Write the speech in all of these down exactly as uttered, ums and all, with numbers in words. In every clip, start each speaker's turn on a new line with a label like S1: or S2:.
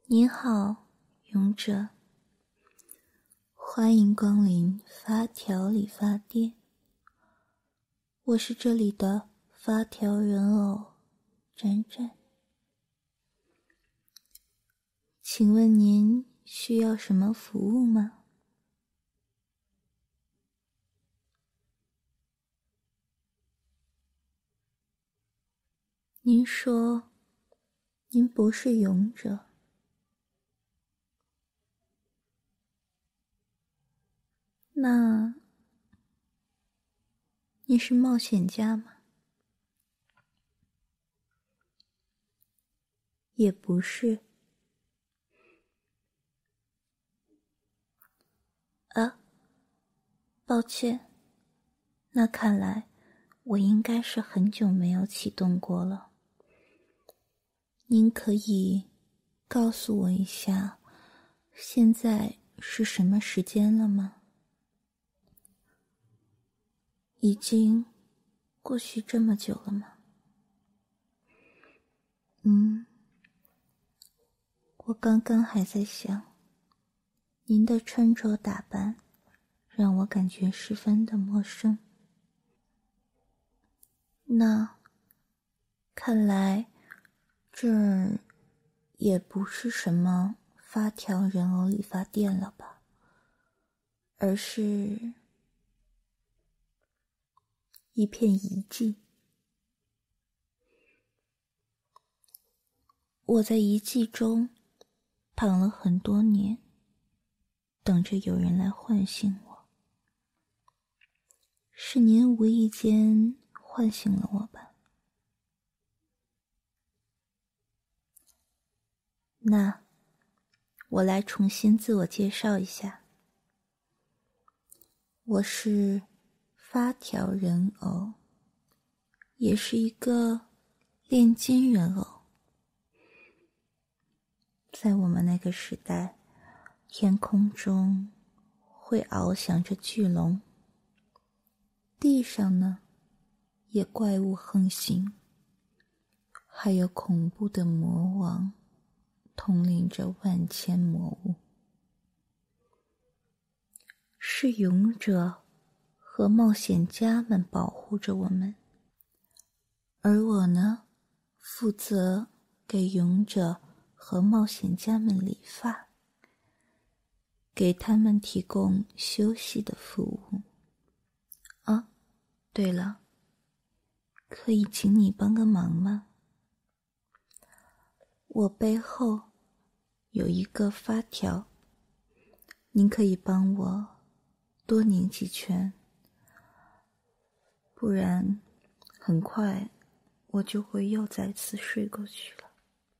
S1: 您好，勇者，欢迎光临发条理发店，我是这里的发条人偶展展，请问您需要什么服务吗？您说您不是勇者，那你是冒险家吗？也不是。啊，抱歉，那看来我应该是很久没有启动过了。您可以告诉我一下，现在是什么时间了吗？已经过去这么久了吗？嗯，我刚刚还在想，您的穿着打扮让我感觉十分的陌生。那看来这儿也不是什么发条人偶理发店了吧，而是一片遗迹。我在遗迹中躺了很多年，等着有人来唤醒我。是您无意间唤醒了我吧？那我来重新自我介绍一下，我是发条人偶，也是一个炼金人偶。在我们那个时代，天空中会翱翔着巨龙，地上呢也怪物横行，还有恐怖的魔王统领着万千魔物。是勇者和冒险家们保护着我们，而我呢，负责给勇者和冒险家们理发，给他们提供休息的服务。啊，对了，可以请你帮个忙吗？我背后有一个发条，您可以帮我多拧几圈，不然很快我就会又再次睡过去了。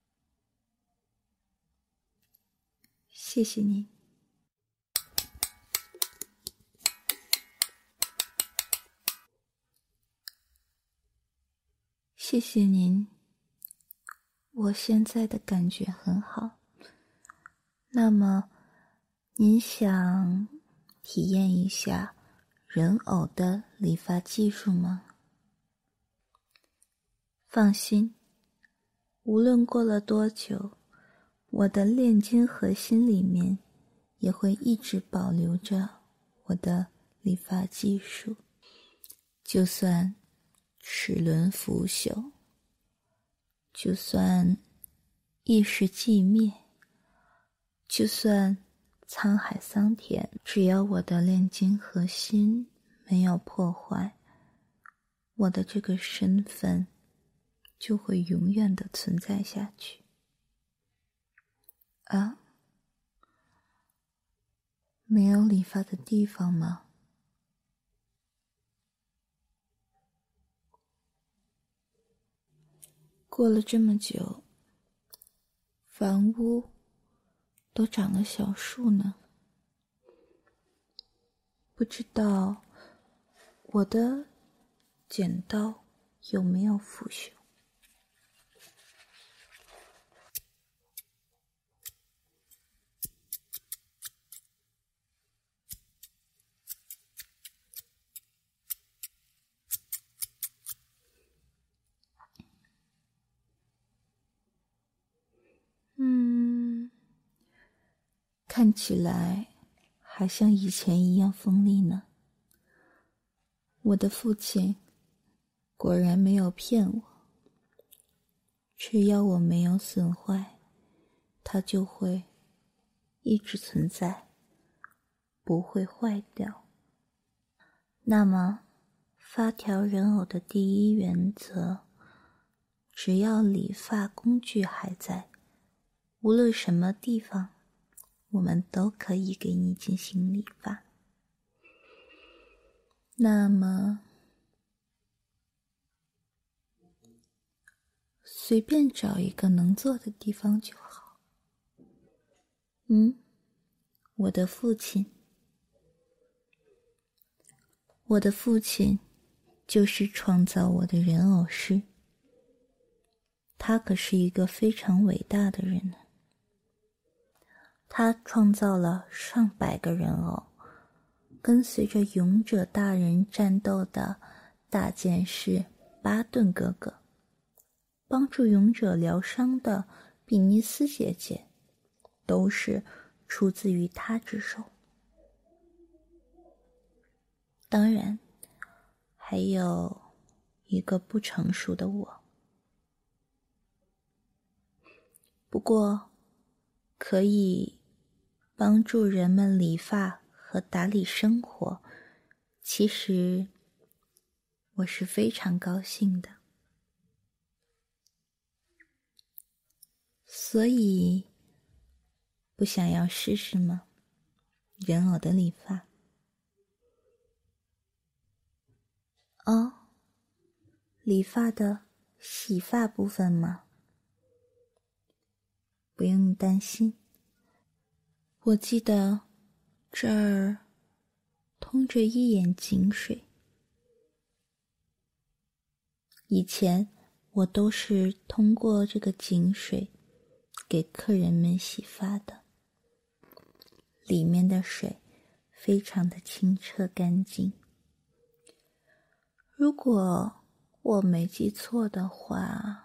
S1: 谢谢您。谢谢您，我现在的感觉很好。那么，您想体验一下人偶的理发技术吗？放心，无论过了多久，我的炼金核心里面也会一直保留着我的理发技术。就算齿轮腐朽，就算意识寂灭，就算沧海桑田，只要我的炼金核心没有破坏，我的这个身份就会永远的存在下去。啊，没有理发的地方吗？过了这么久，房屋都长了小树呢，不知道我的剪刀有没有腐朽？嗯， 看起来还像以前一样锋利呢。我的父亲果然没有骗我，只要我没有损坏，它就会一直存在，不会坏掉。那么发条人偶的第一原则，只要理发工具还在，无论什么地方，我们都可以给你进行理发。那么随便找一个能坐的地方就好。嗯，我的父亲，我的父亲就是创造我的人偶师，他可是一个非常伟大的人呢。他创造了上百个人偶，跟随着勇者大人战斗的大剑士巴顿哥哥，帮助勇者疗伤的比尼斯姐姐，都是出自于他之手。当然，还有一个不成熟的我。不过，可以帮助人们理发和打理生活，其实我是非常高兴的。所以，不想要试试吗？人偶的理发。哦，理发的洗发部分吗？不用担心，我记得这儿通着一眼井水，以前我都是通过这个井水给客人们洗发的，里面的水非常的清澈干净。如果我没记错的话，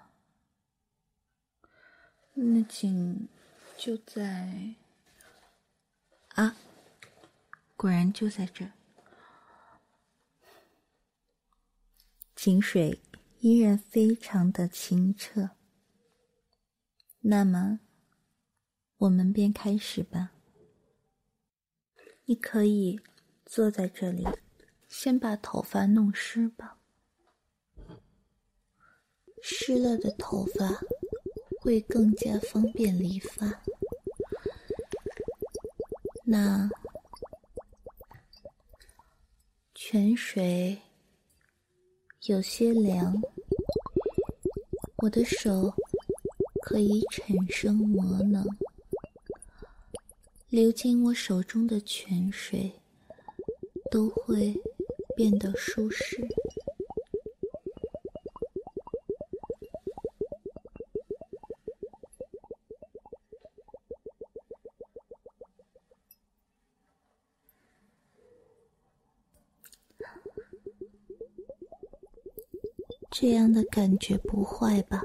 S1: 那井就在……啊，果然就在这儿。井水依然非常的清澈。那么，我们便开始吧。你可以坐在这里，先把头发弄湿吧。湿了的头发会更加方便理发。那泉水有些凉，我的手可以产生魔能，流进我手中的泉水都会变得舒适。这样的感觉不坏吧？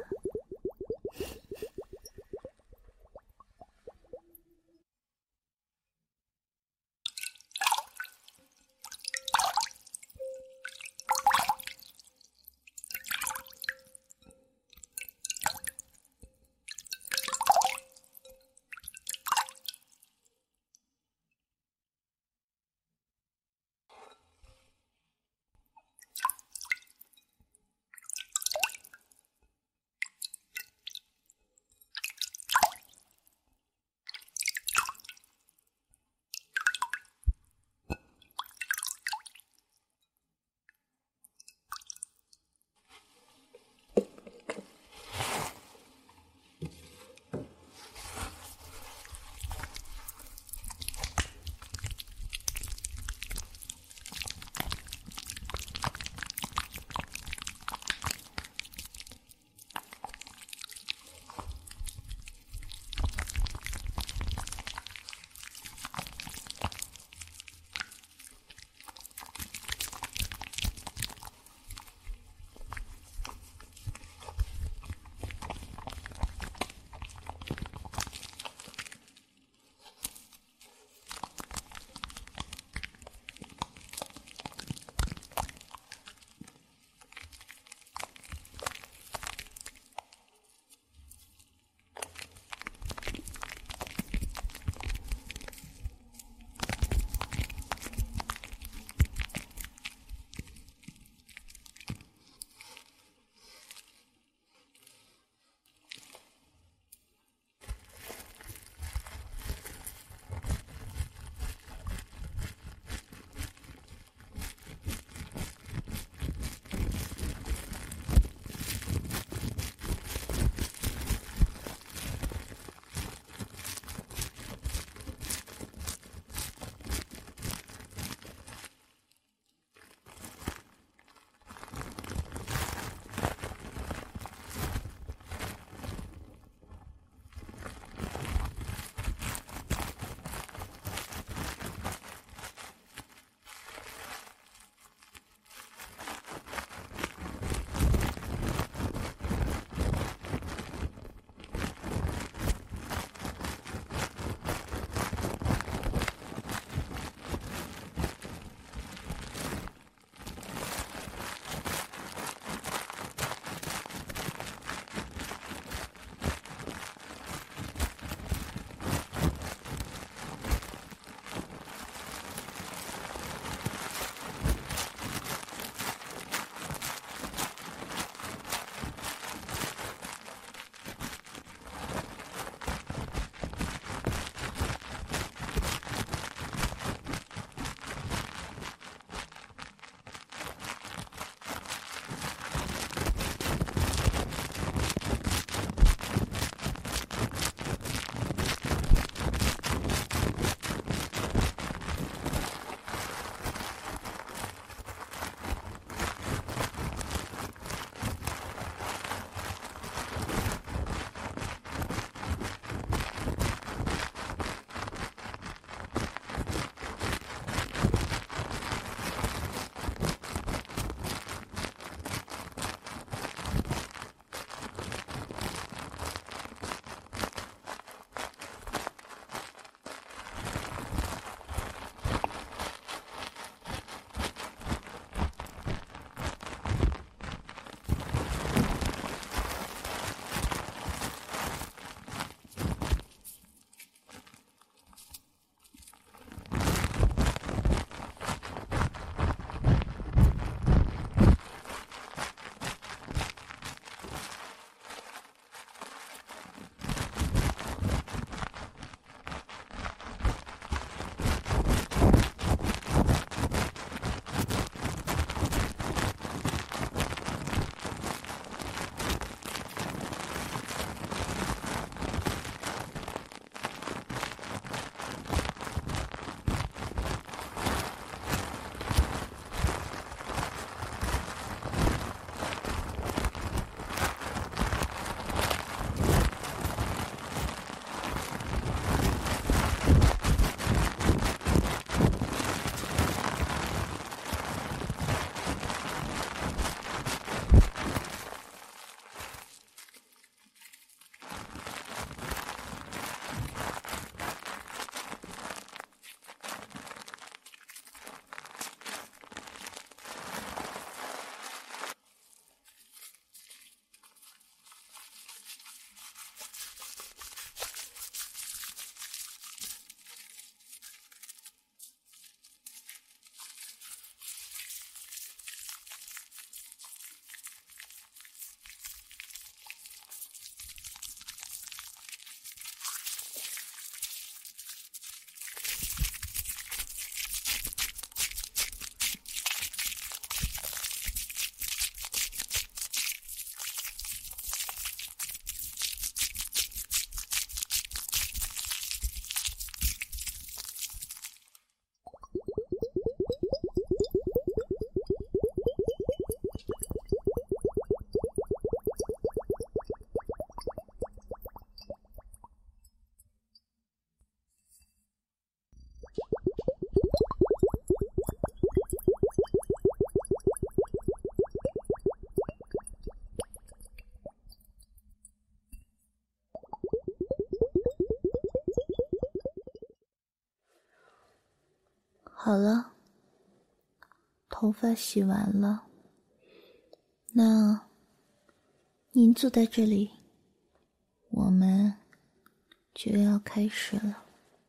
S1: 好了，头发洗完了，那您坐在这里，我们就要开始了。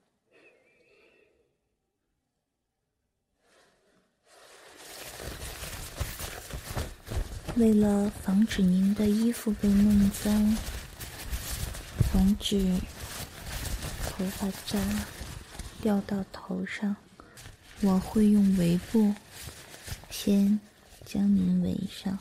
S1: 为了防止您的衣服被弄脏，防止头发渣掉到头上，我会用围布先将您围上。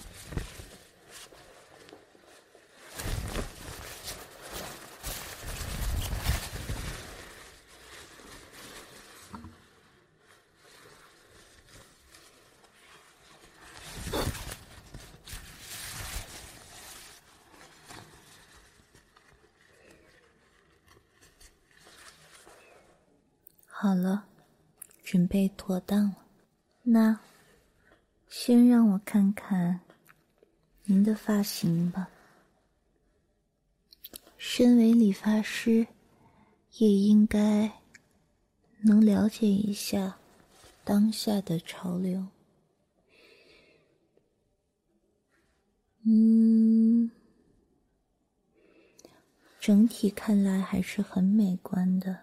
S1: 好了，准备妥当了。那先让我看看您的发型吧。身为理发师，也应该能了解一下当下的潮流。嗯，整体看来还是很美观的。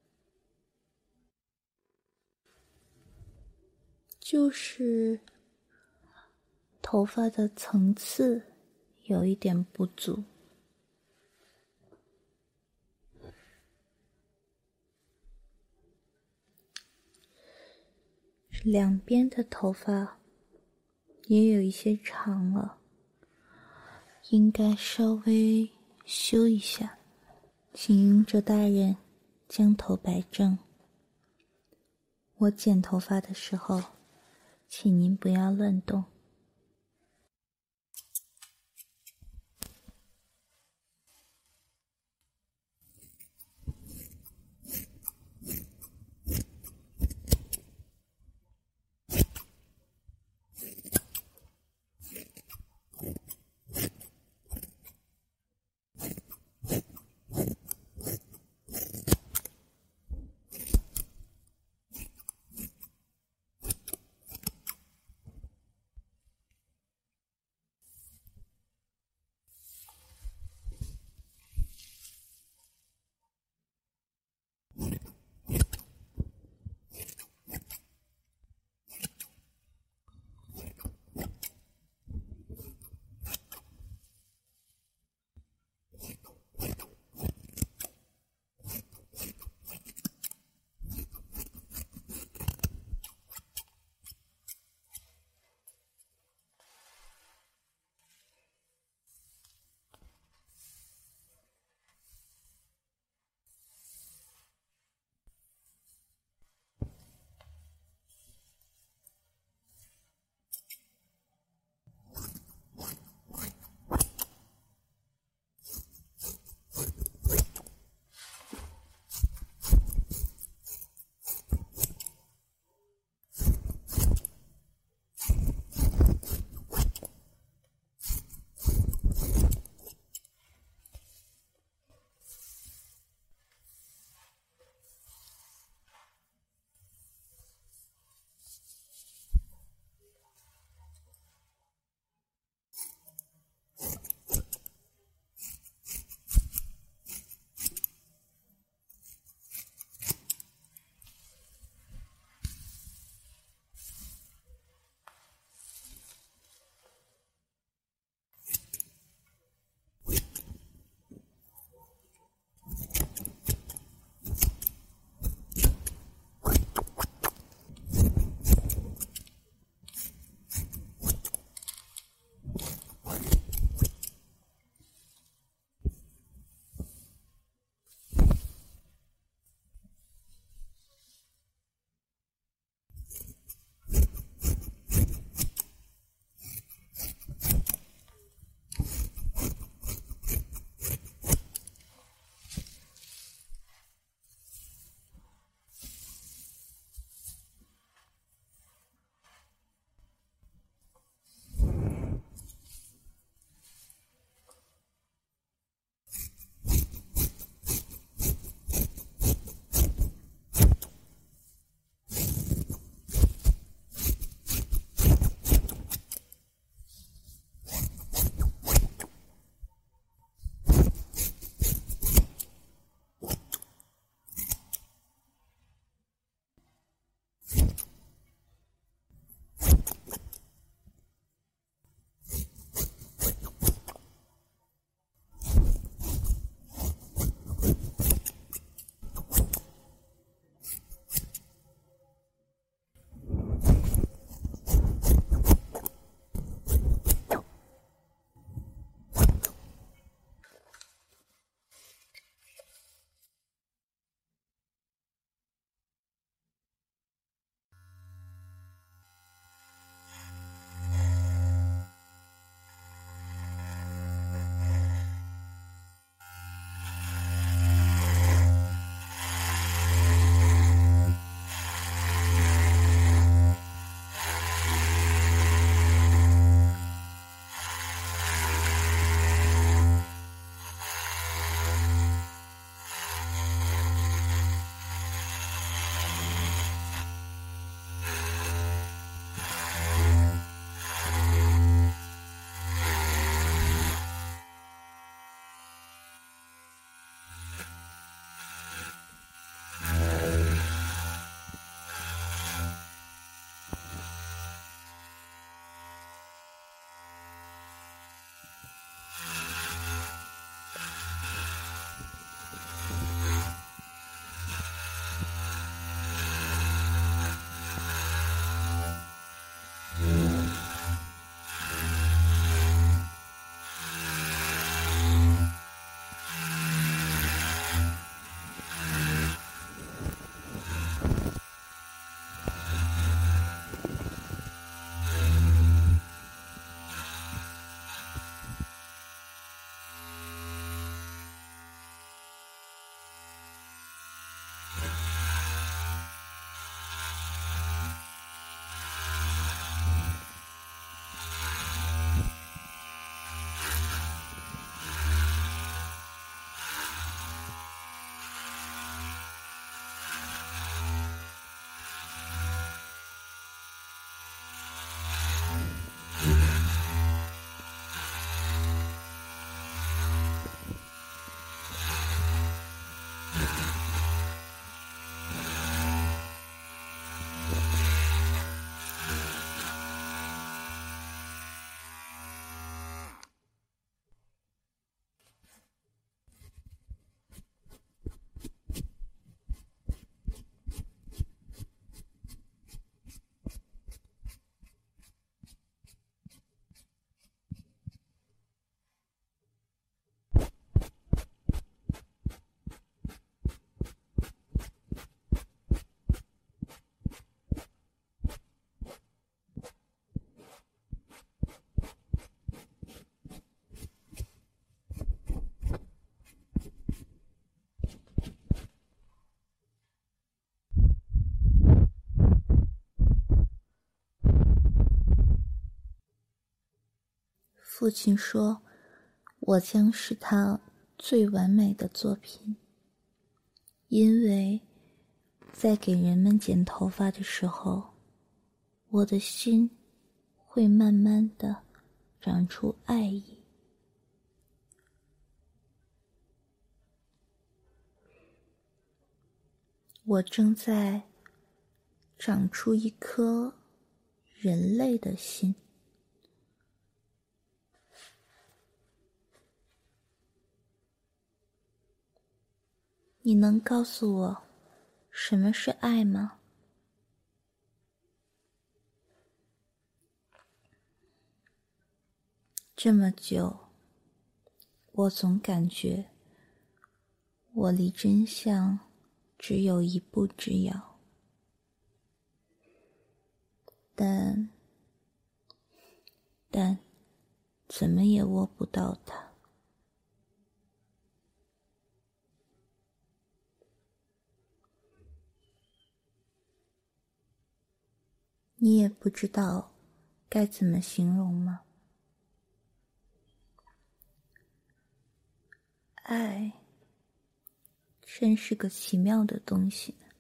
S1: 就是头发的层次有一点不足，两边的头发也有一些长了，应该稍微修一下。请周大人将头摆正。我剪头发的时候，请您不要乱动。 父亲说，我将是他最完美的作品，因为在给人们剪头发的时候，我的心会慢慢地长出爱意。我正在长出一颗人类的心。你能告诉我什么是爱吗？这么久，我总感觉我离真相只有一步之遥，但但怎么也握不到它。你也不知道该怎么形容吗？爱真是个奇妙的东西呢。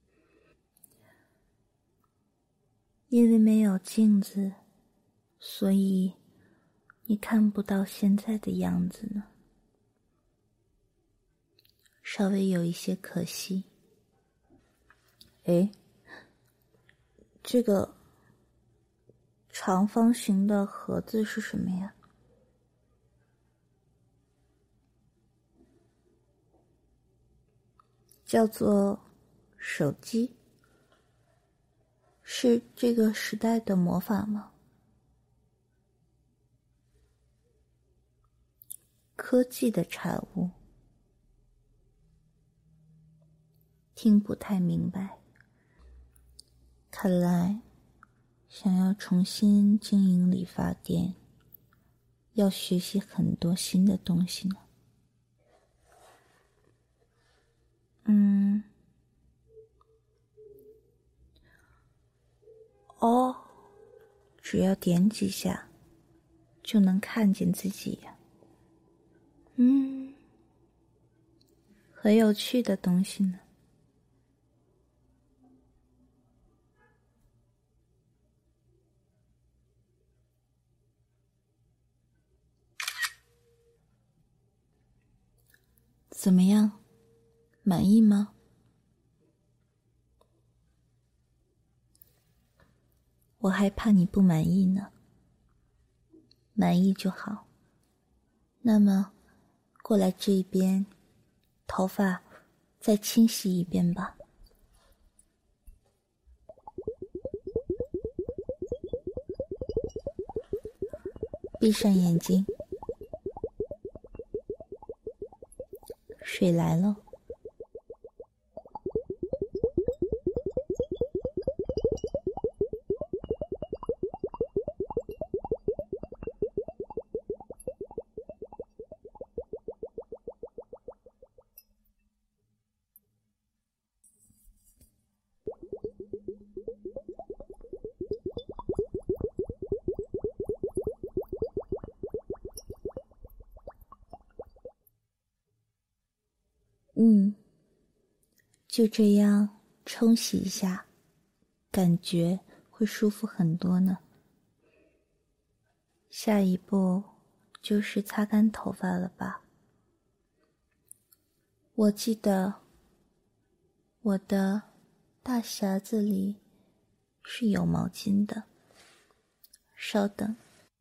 S1: 因为没有镜子，所以你看不到现在的样子呢，稍微有一些可惜。诶，这个长方形的盒子是什么呀？叫做手机。是这个时代的魔法吗？科技的产物？听不太明白。看来想要重新经营理发店，要学习很多新的东西呢。嗯，哦，只要点几下就能看见自己呀。嗯，很有趣的东西呢。怎么样，满意吗？我还怕你不满意呢。满意就好。那么，过来这一边，头发再清洗一遍吧。闭上眼睛，水来了。嗯，就这样冲洗一下，感觉会舒服很多呢。下一步就是擦干头发了吧？我记得我的大匣子里是有毛巾的，稍等。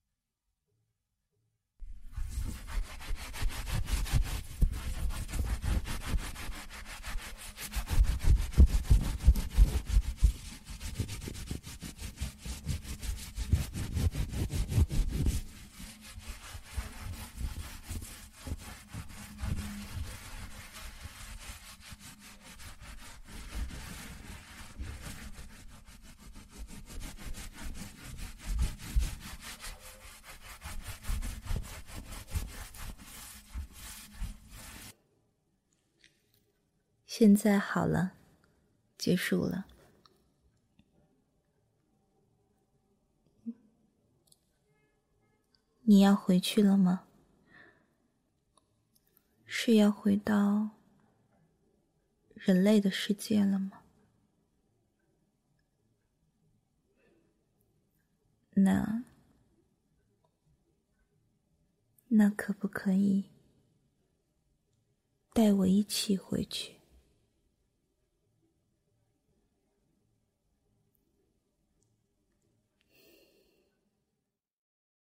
S1: 现在好了，结束了。 你要回去了吗？是要回到人类的世界了吗？那那可不可以带我一起回去？